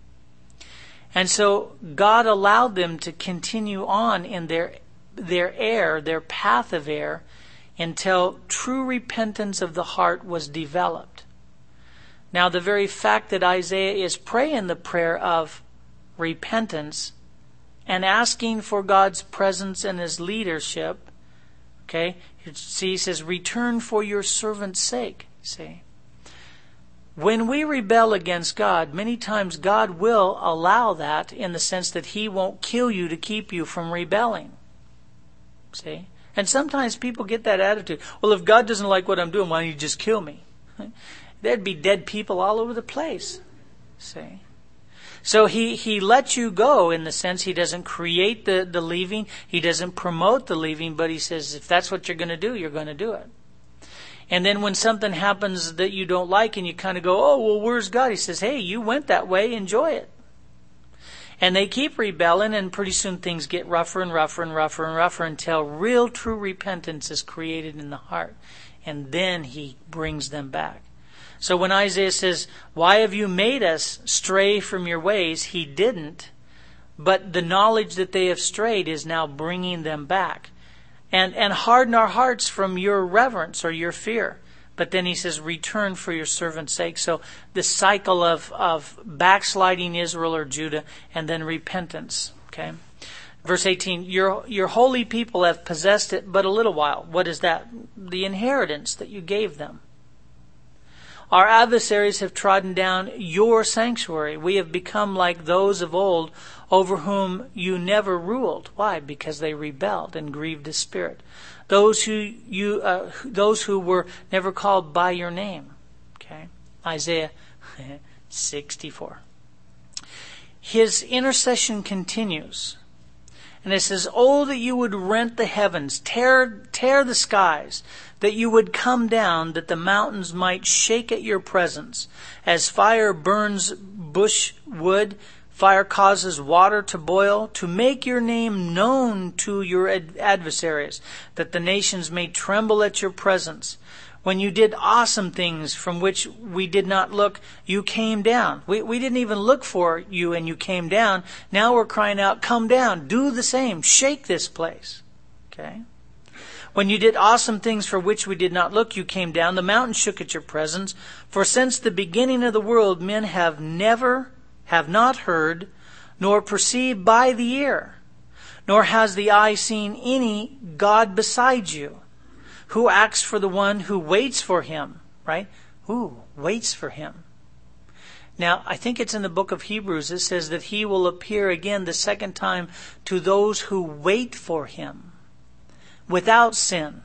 And so God allowed them to continue on in their their error, their path of error, until true repentance of the heart was developed. Now, the very fact that Isaiah is praying the prayer of repentance and asking for God's presence and His leadership, okay, see, he says, return for your servant's sake, see. When we rebel against God, many times God will allow that in the sense that He won't kill you to keep you from rebelling. See? And sometimes people get that attitude. Well, if God doesn't like what I'm doing, why don't you just kill me? There'd be dead people all over the place. See? So he, he lets you go in the sense He doesn't create the, the leaving. He doesn't promote the leaving, but He says, if that's what you're going to do, you're going to do it. And then when something happens that you don't like and you kind of go, oh, well, where's God? He says, hey, you went that way, enjoy it. And they keep rebelling, and pretty soon things get rougher and rougher and rougher and rougher until real true repentance is created in the heart. And then He brings them back. So when Isaiah says, why have you made us stray from your ways? He didn't. But the knowledge that they have strayed is now bringing them back. And and harden our hearts from your reverence or your fear. But then he says, return for your servant's sake. So the cycle of, of backsliding Israel or Judah and then repentance. Okay. Verse eighteen, your your holy people have possessed it but a little while. What is that? The inheritance that you gave them. Our adversaries have trodden down your sanctuary. We have become like those of old over whom you never ruled. Why? Because they rebelled and grieved His Spirit. Those who you, uh, those who were never called by your name. Okay, Isaiah sixty-four. His intercession continues. And it says, oh, that you would rent the heavens, tear, tear the skies, that you would come down, that the mountains might shake at your presence. As fire burns bush wood, fire causes water to boil, to make your name known to your ad- adversaries, that the nations may tremble at your presence. When you did awesome things from which we did not look, you came down. We, we didn't even look for you and you came down. Now we're crying out, come down, do the same, shake this place. Okay? When you did awesome things for which we did not look, you came down. The mountains shook at your presence. For since the beginning of the world, men have never, have not heard, nor perceived by the ear, nor has the eye seen any God beside you. Who acts for the one who waits for Him, right? Who waits for Him? Now, I think it's in the book of Hebrews. It says that He will appear again the second time to those who wait for Him without sin,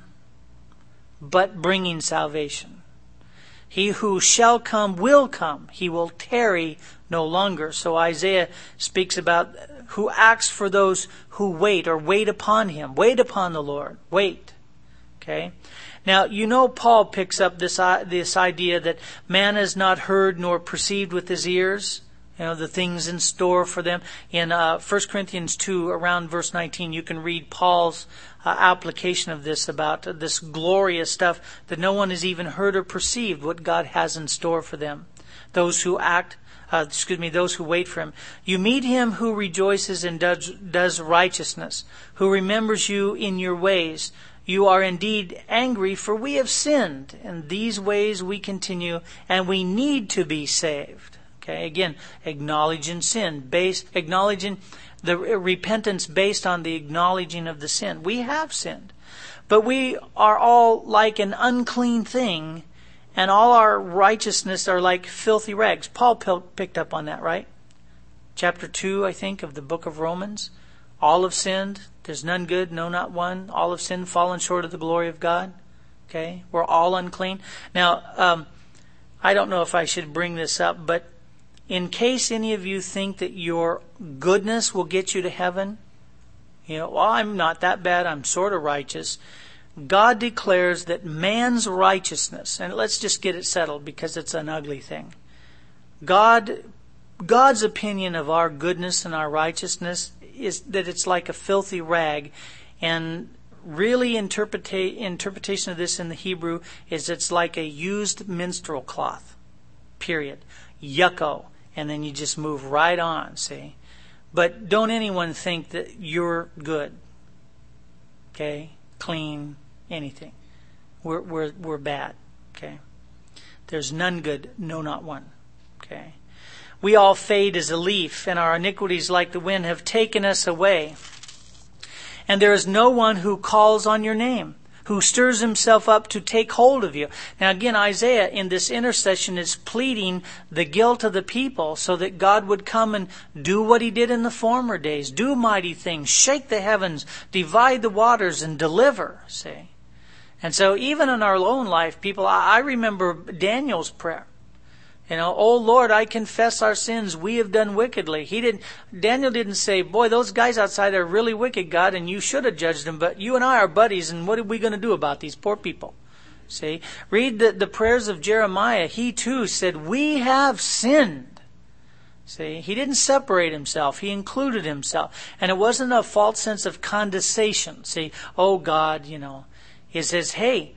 but bringing salvation. He who shall come will come. He will tarry no longer. So Isaiah speaks about who acts for those who wait or wait upon Him. Wait upon the Lord. Wait. Okay. Now, you know Paul picks up this uh, this idea that man has not heard nor perceived with his ears, you know, the things in store for them. In uh, First Corinthians two, around verse nineteen, you can read Paul's uh, application of this about uh, this glorious stuff that no one has even heard or perceived what God has in store for them. Those who act, uh, excuse me, those who wait for Him. You meet Him who rejoices and does, does righteousness, who remembers you in your ways. You are indeed angry, for we have sinned. In these ways we continue, and we need to be saved. Okay, again, acknowledging sin, base, acknowledging the repentance based on the acknowledging of the sin. We have sinned, but we are all like an unclean thing, and all our righteousness are like filthy rags. Paul picked up on that, right? chapter two, I think, of the book of Romans. All have sinned. There's none good, no, not one. All have sinned, fallen short of the glory of God. Okay? We're all unclean. Now, um, I don't know if I should bring this up, but in case any of you think that your goodness will get you to heaven, you know, well, I'm not that bad, I'm sort of righteous. God declares that man's righteousness, and let's just get it settled because it's an ugly thing. God, God's opinion of our goodness and our righteousness is that it's like a filthy rag, and really interpreta- interpretation of this in the Hebrew is it's like a used menstrual cloth. Period. Yucko. And then you just move right on, see? But don't anyone think that you're good. Okay? Clean, anything. We're we're we're bad. Okay? There's none good, no, not one. Okay? We all fade as a leaf, and our iniquities like the wind have taken us away. And there is no one who calls on your name, who stirs himself up to take hold of you. Now again, Isaiah in this intercession is pleading the guilt of the people so that God would come and do what he did in the former days. Do mighty things, shake the heavens, divide the waters, and deliver, see. And so even in our own life, people, I remember Daniel's prayer. You know, oh Lord, I confess our sins. We have done wickedly. He didn't, Daniel didn't say, boy, those guys outside are really wicked, God, and you should have judged them, but you and I are buddies, and what are we going to do about these poor people? See? Read the, the prayers of Jeremiah. He too said, we have sinned. See? He didn't separate himself. He included himself. And it wasn't a false sense of condescension. See, oh God, you know. He says, hey,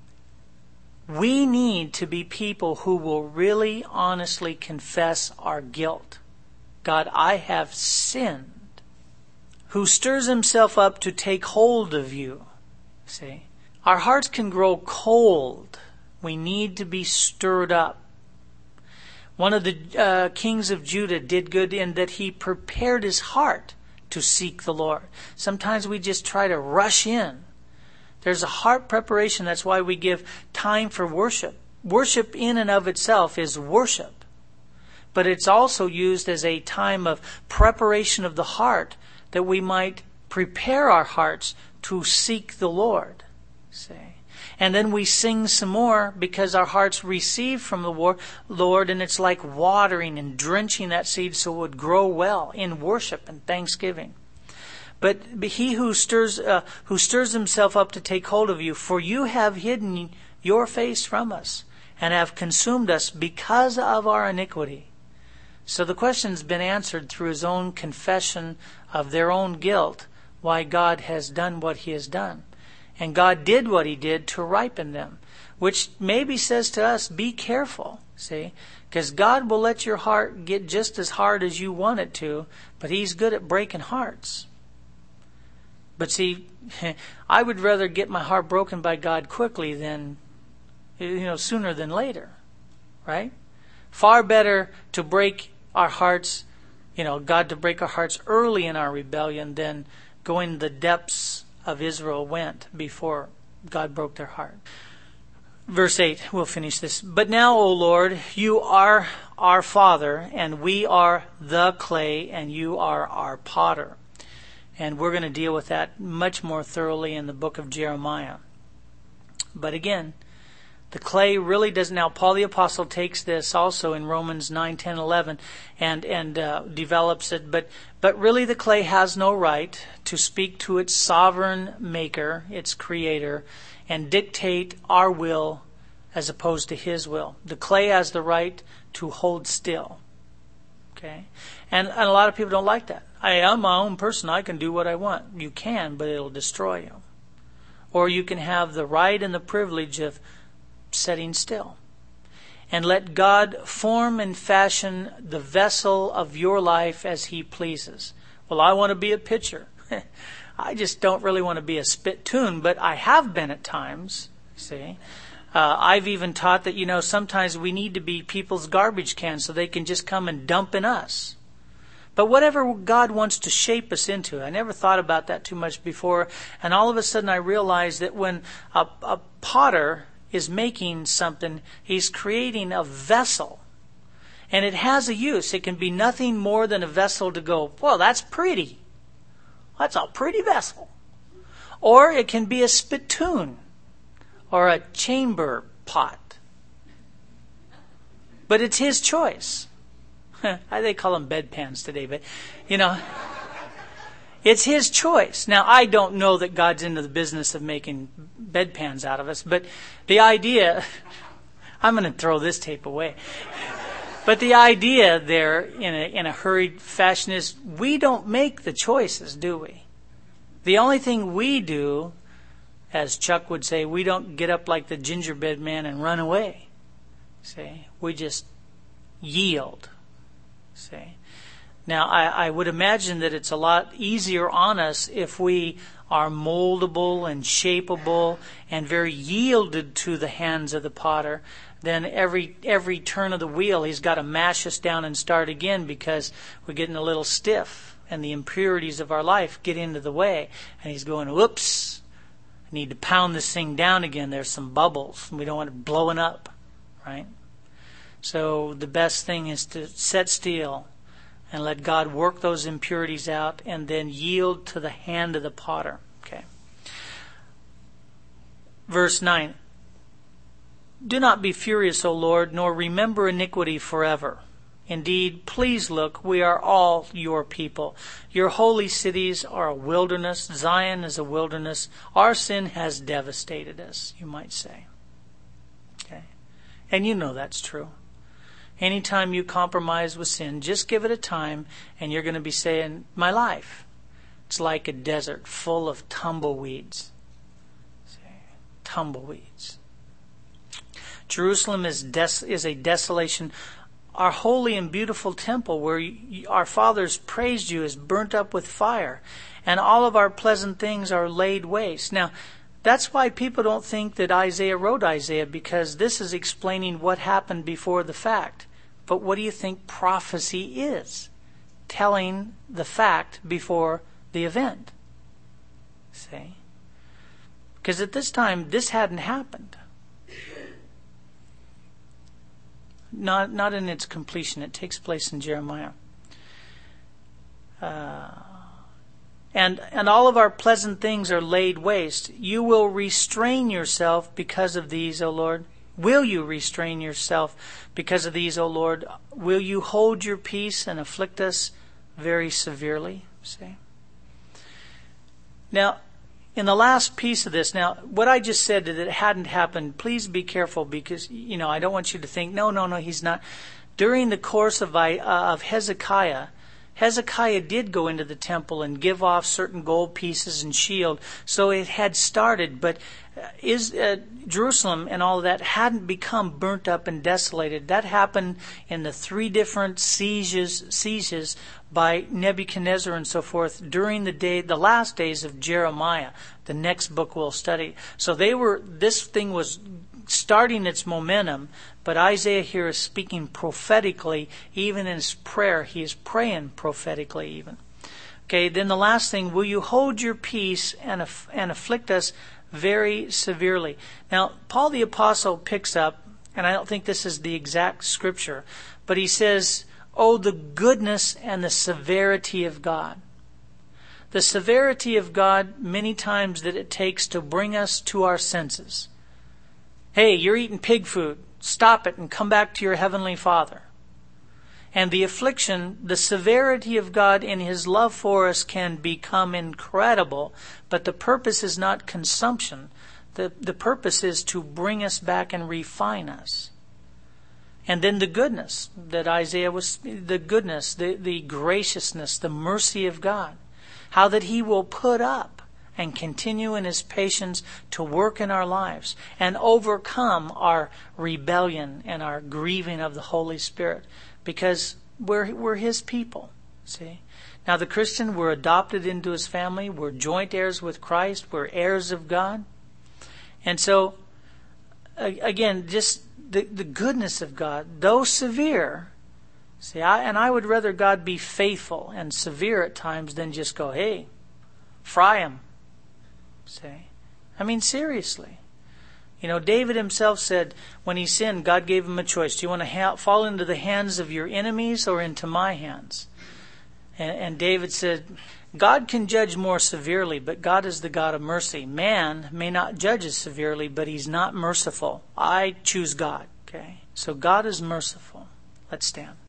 we need to be people who will really honestly confess our guilt. God, I have sinned. Who stirs himself up to take hold of you. See? Our hearts can grow cold. We need to be stirred up. One of the uh, kings of Judah did good in that he prepared his heart to seek the Lord. Sometimes we just try to rush in. There's a heart preparation. That's why we give time for worship. Worship in and of itself is worship. But it's also used as a time of preparation of the heart that we might prepare our hearts to seek the Lord. See? And then we sing some more because our hearts receive from the Lord, and it's like watering and drenching that seed so it would grow well in worship and thanksgiving. But he who stirs uh, who stirs himself up to take hold of you, for you have hidden your face from us and have consumed us because of our iniquity. So the question's been answered through his own confession of their own guilt, why God has done what he has done. And God did what he did to ripen them, which maybe says to us, be careful, see? Because God will let your heart get just as hard as you want it to, but he's good at breaking hearts. But see, I would rather get my heart broken by God quickly than, you know, sooner than later, right? Far better to break our hearts, you know, God to break our hearts early in our rebellion than going the depths of Israel went before God broke their heart. Verse eight, we'll finish this. But now, O Lord, you are our Father, and we are the clay, and you are our potter. And we're going to deal with that much more thoroughly in the book of Jeremiah. But again, the clay really doesn't. Now, Paul the Apostle takes this also in Romans nine, ten, eleven and, and uh, develops it. But, but really the clay has no right to speak to its sovereign maker, its creator, and dictate our will as opposed to his will. The clay has the right to hold still. Okay? And, and a lot of people don't like that. I am my own person. I can do what I want. You can, but it'll destroy you. Or you can have the right and the privilege of setting still. And let God form and fashion the vessel of your life as he pleases. Well, I want to be a pitcher. I just don't really want to be a spittoon, but I have been at times, see. Uh, I've even taught that, you know, sometimes we need to be people's garbage cans so they can just come and dump in us. But whatever God wants to shape us into, I never thought about that too much before. And all of a sudden I realized that when a, a potter is making something, he's creating a vessel. And it has a use. It can be nothing more than a vessel to go, well, that's pretty. That's a pretty vessel. Or it can be a spittoon or a chamber pot. But it's his choice. They call them bedpans today, but, you know, it's his choice. Now, I don't know that God's into the business of making bedpans out of us, but the idea, I'm going to throw this tape away. But the idea there in a, in a hurried fashion is we don't make the choices, do we? The only thing we do, as Chuck would say, we don't get up like the gingerbread man and run away. See, we just yield. See. Now, I, I would imagine that it's a lot easier on us if we are moldable and shapeable and very yielded to the hands of the potter. Then every every turn of the wheel, he's got to mash us down and start again because we're getting a little stiff and the impurities of our life get into the way. And he's going, whoops, I need to pound this thing down again. There's some bubbles and we don't want it blowing up, right? So the best thing is to set still and let God work those impurities out and then yield to the hand of the potter. Okay. Verse nine. Do not be furious, O Lord, nor remember iniquity forever. Indeed, please look, we are all your people. Your holy cities are a wilderness. Zion is a wilderness. Our sin has devastated us, you might say. Okay. And you know that's true. Anytime you compromise with sin, just give it a time and you're going to be saying, my life, it's like a desert full of tumbleweeds. See? Tumbleweeds. Jerusalem is des- is a desolation. Our holy and beautiful temple where you, our fathers praised you is burnt up with fire, and all of our pleasant things are laid waste. Now, that's why people don't think that Isaiah wrote Isaiah, because this is explaining what happened before the fact. But what do you think prophecy is? Telling the fact before the event. See? Because at this time, this hadn't happened. Not not in its completion. It takes place in Jeremiah. Uh, and and all of our pleasant things are laid waste. You will restrain yourself because of these, O Lord. Will you restrain yourself because of these, O Lord? Will you hold your peace and afflict us very severely? See? Now, in the last piece of this, now, what I just said that it hadn't happened, please be careful because, you know, I don't want you to think, no, no, no, he's not. During the course of, uh, of Hezekiah, Hezekiah did go into the temple and give off certain gold pieces and shield. So it had started, but is uh, Jerusalem and all of that hadn't become burnt up and desolated. That happened in the three different sieges, sieges by Nebuchadnezzar and so forth during the day, the last days of Jeremiah, the next book we'll study. So they were, this thing was starting its momentum, but Isaiah here is speaking prophetically. Even in his prayer, he is praying prophetically even. Okay, then the last thing, will you hold your peace and, aff- and afflict us very severely? Now, Paul the Apostle picks up, and I don't think this is the exact scripture, but he says, oh, the goodness and the severity of God. The severity of God many times that it takes to bring us to our senses. Hey, you're eating pig food. Stop it and come back to your heavenly Father. And the affliction, the severity of God in His love for us can become incredible, but the purpose is not consumption. The, the purpose is to bring us back and refine us. And then the goodness that Isaiah was, the goodness, the, the graciousness, the mercy of God. How that He will put up and continue in His patience to work in our lives and overcome our rebellion and our grieving of the Holy Spirit, because we're we're His people. See? Now the Christian, we're adopted into His family, we're joint heirs with Christ, we're heirs of God. And so, again, just the, the goodness of God, though severe, see, I, and I would rather God be faithful and severe at times than just go, hey, fry Him. See? I mean, seriously. You know, David himself said when he sinned, God gave him a choice. Do you want to ha- fall into the hands of your enemies or into my hands? And, and David said, God can judge more severely, but God is the God of mercy. Man may not judge as severely, but he's not merciful. I choose God. Okay? So God is merciful. Let's stand.